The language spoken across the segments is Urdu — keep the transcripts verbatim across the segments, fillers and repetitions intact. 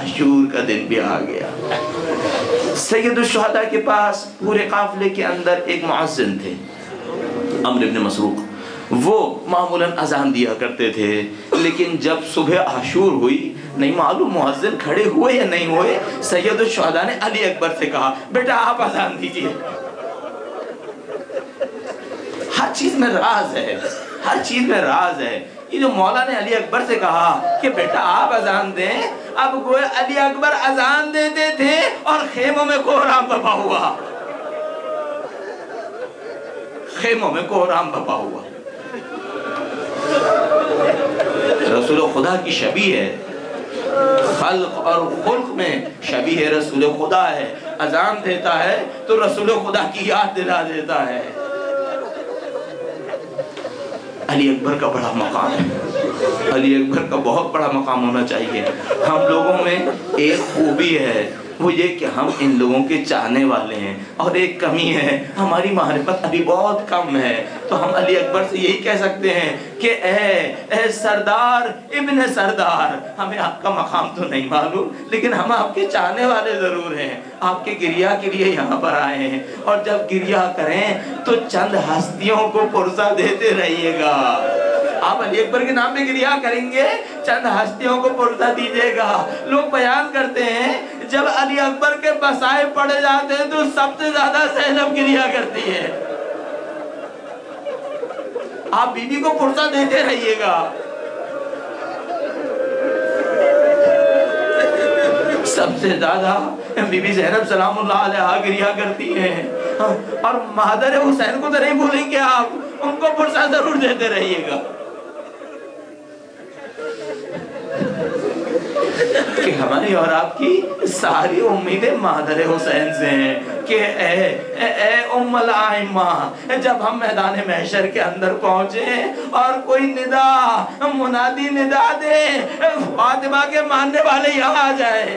عاشور کا دن بھی آ گیا۔ سید الشہداء کے پاس پورے قافلے کے اندر ایک مؤذن تھے، عمرو بن مسروق۔ وہ معمولاً اذان دیا کرتے تھے، لیکن جب صبح عاشور ہوئی، نہیں معلوم مؤذن کھڑے ہوئے یا نہیں ہوئے، سید الشہداء نے علی اکبر سے کہا بیٹا آپ اذان دیجئے۔ ہر چیز میں راز ہے، ہر چیز میں راز ہے۔ یہ جو مولا نے علی اکبر سے کہا کہ بیٹا آپ اذان دیں، اب گویا علی اکبر اذان دیتے تھے اور خیموں میں کوہرام بپا ہوا، خیموں میں کوہرام بپا ہوا۔ رسول خدا کی شبیہ ہے، خلق اور خلق میں شبیہ رسول خدا ہے۔ اذان دیتا ہے تو رسول خدا کی یاد دلا دیتا ہے۔ علی اکبر کا بڑا مقام ہے، علی اکبر کا بہت بڑا مقام ہونا چاہیے۔ ہم لوگوں میں ایک خوبی ہے، وہ یہ کہ ہم ان لوگوں کے چاہنے والے ہیں، اور ایک کمی ہے، ہماری معرفت ابھی بہت کم ہے۔ تو ہم علی اکبر سے یہی کہہ سکتے ہیں کہ اے اے سردار ابن سردار، ہمیں آپ کا مقام تو نہیں معلوم، لیکن ہم آپ کے چاہنے والے ضرور ہیں، آپ کے گریہ کے لیے یہاں پر آئے ہیں، اور جب گریہ کریں تو چند ہستیوں کو پرسہ دیتے رہیے گا۔ آپ علی اکبر کے نام پہ گریہ کریں گے، چند ہستیوں کو پرسہ دیجیے گا۔ لوگ بیان کرتے ہیں جب علی اکبر کے بسائے پڑے جاتے ہیں تو سب سے زیادہ زینب گریہ کرتی ہے۔ آپ بی بی کو پرسہ دیتے رہیے گا۔ سب سے زیادہ بی بی زینب سلام اللہ علیہا گریہ کرتی ہیں، اور مہدر حسین کو تو نہیں بھولیں گے آپ، ان کو پرسہ ضرور دیتے رہیے گا کہ ہماری اور آپ کی ساری امیدیں مہدر حسین سے ہیں کہ اے اے, اے ام الائمہ، جب ہم میدان محشر کے اندر پہنچے اور کوئی ندا منادی ندا دے فاطمہ کے ماننے والے یہاں آ جائے،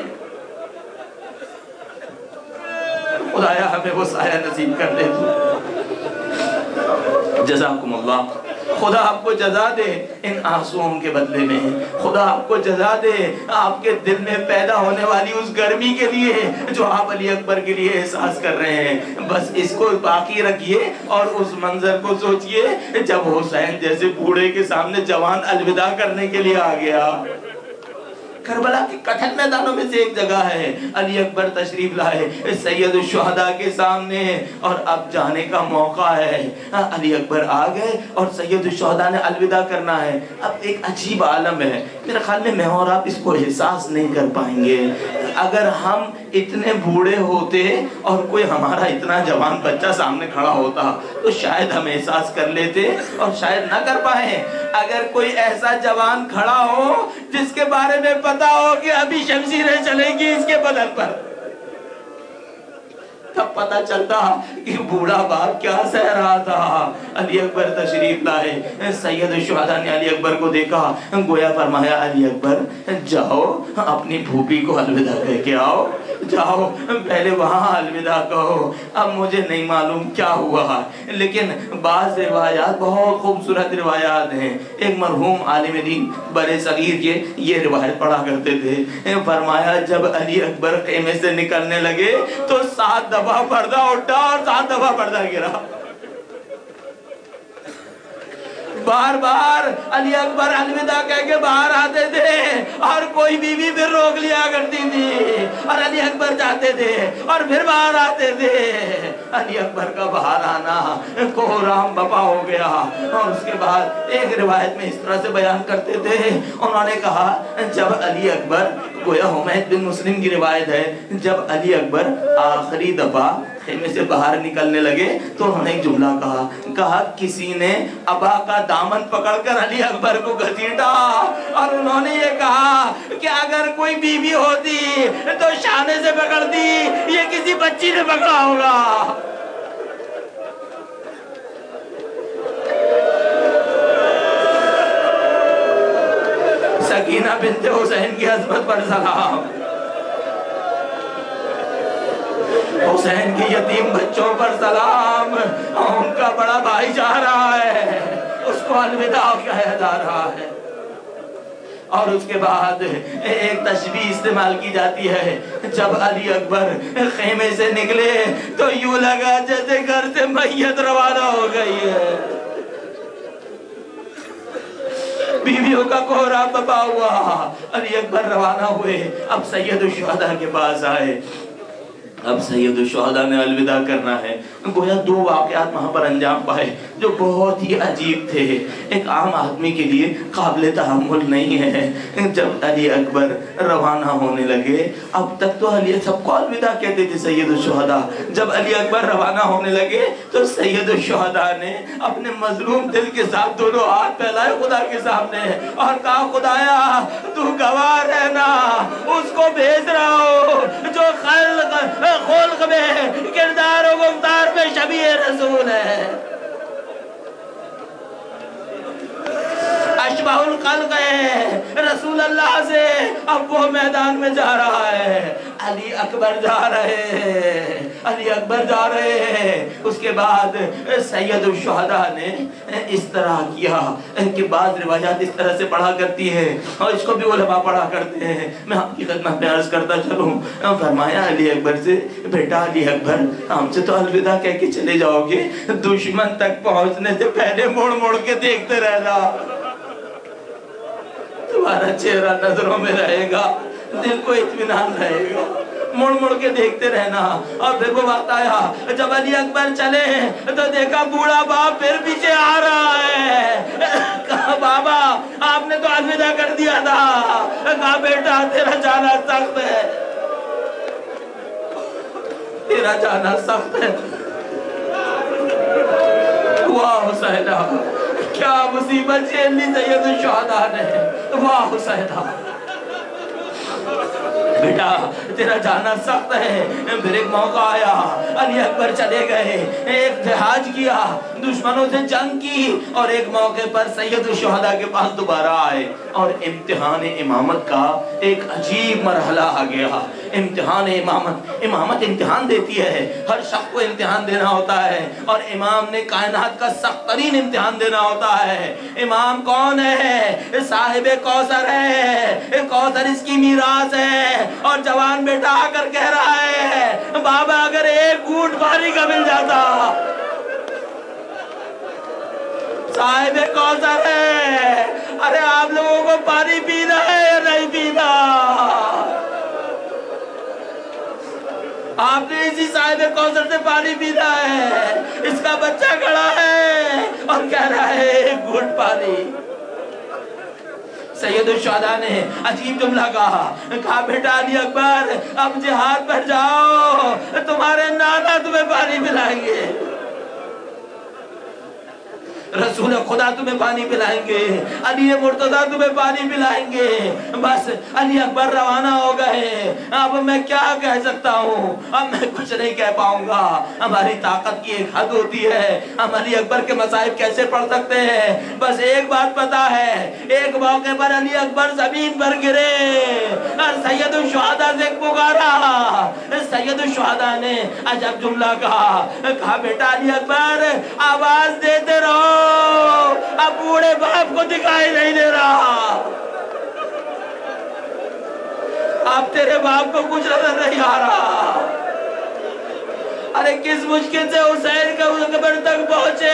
خدایا ہمیں وہ سایہ نصیب کر دے تو۔ جزاکم اللہ، خدا آپ کو جزا دے ان آنسوؤں کے بدلے میں، خدا آپ کو جزا دے آپ کے دل میں پیدا ہونے والی اس گرمی کے لیے جو آپ علی اکبر کے لیے احساس کر رہے ہیں۔ بس اس کو باقی رکھیے اور اس منظر کو سوچئے جب حسین جیسے بوڑھے کے سامنے جوان الوداع کرنے کے لیے آ گیا۔ کربلا کے کٹھن میدانوں میں سے ایک جگہ ہے، علی اکبر تشریف لائے سید الشہداء کے سامنے، اور اب جانے کا موقع ہے۔ علی اکبر آ گئے اور سید الشہداء نے الوداع کرنا ہے۔ اب ایک عجیب عالم ہے، میرے خیال میں میں اور آپ اس کو احساس نہیں کر پائیں گے۔ اگر ہم اتنے بوڑھے ہوتے اور کوئی ہمارا اتنا جوان بچہ سامنے کھڑا ہوتا تو شاید ہم احساس کر لیتے اور شاید نہ کر پائیں۔ اگر کوئی ایسا جوان کھڑا ہو جس کے بارے میں پتا ہو کہ ابھی شمشیریں چلیں گی اس کے بدن پر، تب پتا چلتا کہ بوڑھا باپ کیا سہ رہا تھا۔ علی اکبر تشریف لائے، سید الشہداء نے علی اکبر کو دیکھا، گویا فرمایا علی اکبر جاؤ اپنی پھوپھی کو الوداع کہہ کے آؤ، جاؤ پہلے وہاں الوداع کہو۔ اب مجھے نہیں معلوم کیا ہوا، لیکن بعض روایات بہت خوبصورت روایات ہیں۔ ایک مرحوم عالم دین برے صغیر کے یہ روایت پڑھا کرتے تھے، فرمایا جب علی اکبر خیمے سے نکلنے لگے تو سات دفعہ پردہ اٹھا اور سات دفعہ پردہ گرا۔ بار بار علی اکبر الوداع کہہ کے باہر آتے تھے اور کوئی بیوی پھر روک لیا کرتی تھی اور علی اکبر جاتے تھے اور پھر باہر آتے تھے۔ علی اکبر کا باہر آنا کوہرام بپا ہو گیا۔ اور اس کے بعد ایک روایت میں اس طرح سے بیان کرتے تھے، انہوں نے کہا جب علی اکبر، گویا حمید بن مسلم کی روایت ہے، جب علی اکبر آخری دفعہ خیمے سے باہر نکلنے لگے تو انہوں نے ایک جملہ کہا، کہا کسی نے ابا کا دامن پکڑ کر علی اکبر کو گھسیٹا، اور انہوں نے یہ کہا کہ اگر کوئی بیوی ہوتی تو شانے سے پکڑتی، یہ کسی بچی نے پکڑا ہوگا۔ سکینہ بنت حسین کی عظمت پر سلام، حسین کی یتیم بچوں پر سلام، ان کا بڑا بھائی جا رہا ہے، اس کو الوداع کہا جا رہا ہے۔ اور اس کے بعد ایک تشبیہ استعمال کی جاتی ہے، جب علی اکبر خیمے سے نکلے تو یوں لگا جیسے گھر سے میت روانہ ہو گئی ہے، بیویوں کا کوہرا بپا ہوا، علی اکبر روانہ ہوئے، اب سید الشہداء کے پاس آئے، اب سید الشہداء نے الوداع کرنا ہے، گویا دو واقعات وہاں پر انجام پائے جو بہت ہی عجیب تھے، ایک عام آدمی کے لیے قابل تحمل نہیں ہے۔ جب علی اکبر روانہ ہونے لگے، اب تک تو علی سب کو الوداع کہتے تھے سید الشہداء، جب علی اکبر روانہ ہونے لگے تو سید الشہداء نے اپنے مظلوم دل کے ساتھ دونوں ہاتھ پھیلائے خدا کے سامنے اور کہا خدایا تو گواہ رہنا، اس کو بھیج رہا ہو جو خلق خلق میں کردار و گفتار میں شبیہ رسول ہے، اشبہ الخلق ہے رسول اللہ سے، اب وہ میدان میں جا رہا ہے، علی اکبر جا رہے ہیں، علی اکبر جا رہے ہیں۔ اس کے بعد سید الشہداء نے اس طرح کیا کہ بعض روایات اس طرح سے پڑھا کرتی ہے اور اس کو بھی علماء پڑھا کرتے ہیں، میں آپ کی خدمت میں عرض کرتا چلوں، فرمایا علی اکبر سے بیٹا علی اکبر ہم سے تو الوداع کہہ کے چلے جاؤ گے، دشمن تک پہنچنے سے پہلے موڑ موڑ کے دیکھتے رہنا، تمہارا چہرہ نظروں میں رہے گا، دل کو اطمینان رہے گا، مڑ مڑ کے دیکھتے رہنا۔ اور پھر وہ وقت آیا جب علی اکبر چلے تو دیکھا بوڑھا باپ پھر پیچھے آ رہا ہے، کہا بابا آپ نے تو الوداع کر دیا تھا، کہا بیٹا تیرا جانا سخت ہے، تیرا جانا سخت ہے۔ واہ حسینہ، کیا مصیبت جھیل لی سید الشہداء نے، واہ حسینہ، بیٹا تیرا جانا سخت ہے۔ پھر ایک موقع آیا، علی اکبر چلے گئے، ایک جہاد کیا، دشمنوں سے جنگ کی، اور ایک موقع پر سید الشہداء کے پاس دوبارہ آئے اور امتحان امامت کا ایک عجیب مرحلہ آ گیا۔ امتحان امامت، امامت امتحان دیتی ہے، ہر شخص کو امتحان دینا ہوتا ہے، اور امام نے کائنات کا سخت ترین امتحان دینا ہوتا ہے۔ امام کون ہے؟ صاحب کوثر ہے، کوثر اس کی میراث ہے، اور جوان بیٹا آ کر کہہ رہا ہے بابا اگر ایک گھونٹ پانی کا مل جاتا، صاحب کوثر ہے، ارے آپ لوگوں کو پانی پینا ہے یا نہیں پینا؟ آپ نے اسی صاحب کوثر سے پانی پینا ہے، اس کا بچہ کھڑا ہے اور کہہ رہا ہے ایک گھونٹ پانی۔ سید الشہداء نے عجیب جملہ کہا، کہا بیٹا علی اکبر اب جہاد پر جاؤ، تمہارے نانا تمہیں پانی پلائیں گے، رسول خدا تمہیں پانی پلائیں گے، علی مرتضیٰ تمہیں پانی پلائیں گے۔ بس علی اکبر روانہ ہو گئے، اب میں کیا کہہ سکتا ہوں، اب میں کچھ نہیں کہہ پاؤں گا، ہماری طاقت کی ایک حد ہوتی ہے، ہم علی اکبر کے مصائب کیسے پڑھ سکتے ہیں۔ بس ایک بات پتا ہے، ایک موقع پر علی اکبر زمین پر گرے اور سید الشہداء سے پکارا، سید الشہداء نے عجب جملہ کہا، کہا بیٹا علی اکبر آواز دیتے رہو، اب بوڑھے باپ کو دکھائی نہیں دے رہا، اب تیرے باپ کو کچھ نظر نہیں آ رہا۔ ارے کس مشکل سے حسین کا قبر تک پہنچے،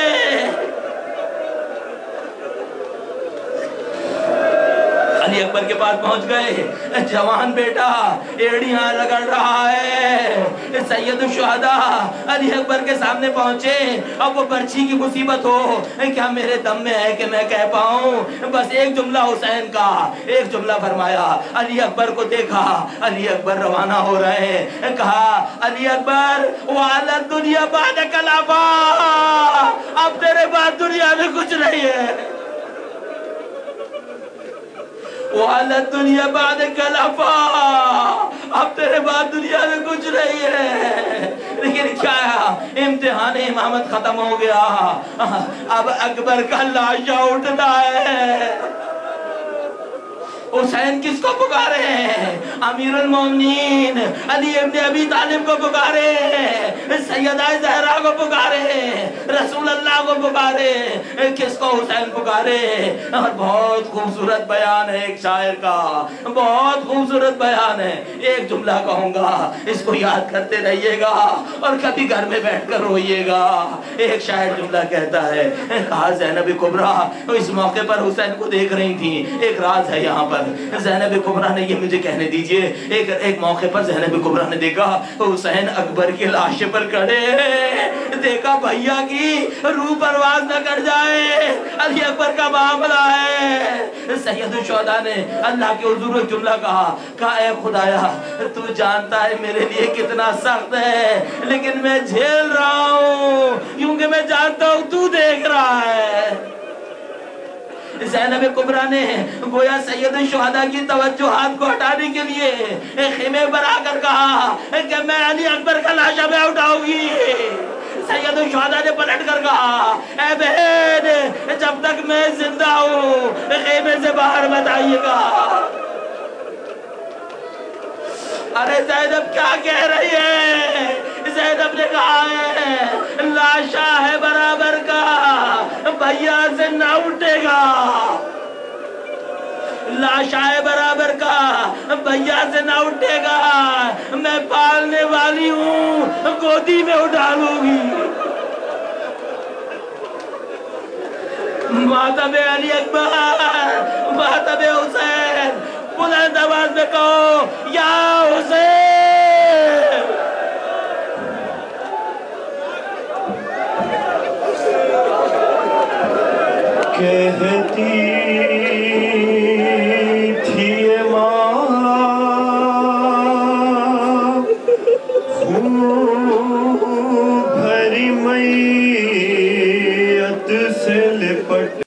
علی اکبر کے پاس پہنچ گئے، جوان بیٹا ایڑیاں رگڑ رہا ہے، سید الشہداء علی اکبر کے سامنے پہنچے، اب وہ برچھی کی مصیبت ہو، کیا میرے دم میں ہے کہ میں کہہ پاؤں، بس ایک جملہ حسین کا، ایک جملہ فرمایا، علی اکبر کو دیکھا، علی اکبر روانہ ہو رہے ہیں، کہا علی اکبر وَعَلَى الدُّنْيَا بَعْدَكَ الْعَفَا، اب تیرے بعد دنیا میں کچھ نہیں ہے، وَعَلَى الدُّنْيَا بَعْدَكَ الْعَفَا، اب تیرے بعد دنیا میں کچھ نہیں ہے۔ لیکن کیا امتحان امامت ختم ہو گیا، اب اکبر کا لاشا اٹھتا ہے، حسین کس کو پکارے ہیں؟ امیر المومنین علی ابن ابی طالب کو پکارے، سیدہ زہرا کو پکارے، رسول اللہ کو پکارے، کس کو؟ حسین پکارے۔ اور بہت خوبصورت بیان ہے ایک شاعر کا، بہت خوبصورت بیان ہے۔ ایک جملہ کہوں گا، اس کو یاد کرتے رہیے گا اور کبھی گھر میں بیٹھ کر روئیے گا۔ ایک شاعر جملہ کہتا ہے، کہا زینب کبریٰ اس موقع پر حسین کو دیکھ رہی تھی۔ ایک راز ہے یہاں پر، زینب کبریٰ نے یہ مجھے کہنے دیجئے، ایک ایک موقع پر زینب کبریٰ نے دیکھا حسین اکبر کی لاش پر کھڑے، دیکھا بھیا کی روح پرواز نہ کر جائے، علی اکبر کا معاملہ ہے۔ سید الشہداء نے اللہ کے حضور ایک جملہ کہا، کہا اے خدایا تو جانتا ہے میرے لیے کتنا سخت ہے، لیکن میں جھیل رہا ہوں کیونکہ میں جانتا ہوں تو دیکھ رہا ہے۔ زینب کبریٰ نے گویا سید الشہداء کی توجہات کو ہٹانے کے لیے خیمے پر آ کر کہا کہ میں علی اکبر کا لاشا میں اٹھاؤں گی۔ سید الشہداء نے پلٹ کر کہا، اے بہن جب تک میں زندہ ہوں خیمے سے باہر مت آئیے گا۔ ارے زینب کیا کہہ رہی ہے؟ زینب نے کہا ہے لاشا ہے برابر کا، بھیا سے نہ اٹھے گا، لاشا ہے برابر کا، بھیا سے نہ اٹھے گا، میں پالنے والی ہوں گودی میں اٹھا لوں گی۔ ماتم علی اکبر، ماتم حسین، بلند آواز میں کہو یا